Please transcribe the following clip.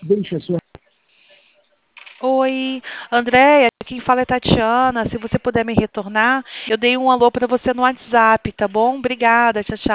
Deixa a sua. Oi, Andréia, quem fala é Tatiana. Se você puder me retornar, eu dei um alô para você no WhatsApp, tá bom? Obrigada, tchau, tchau.